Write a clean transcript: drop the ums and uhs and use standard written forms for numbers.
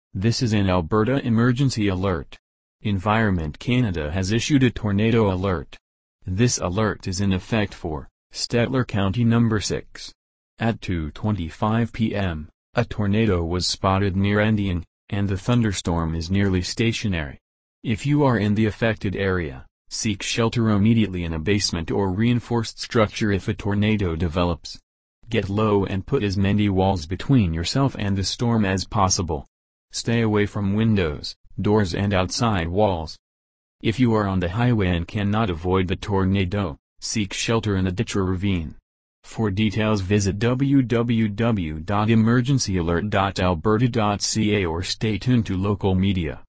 This is an Alberta emergency alert. Environment Canada has issued a tornado alert. This alert is in effect for Stettler County No. 6. At 2:25 p.m., a tornado was spotted near Andean, and the thunderstorm is nearly stationary. If you are in the affected area, seek shelter immediately in a basement or reinforced structure if a tornado develops. Get low and put as many walls between yourself and the storm as possible. Stay away from windows, doors and outside walls. If you are on the highway and cannot avoid the tornado, seek shelter in a ditch or ravine. For details visit www.emergencyalert.alberta.ca or stay tuned to local media.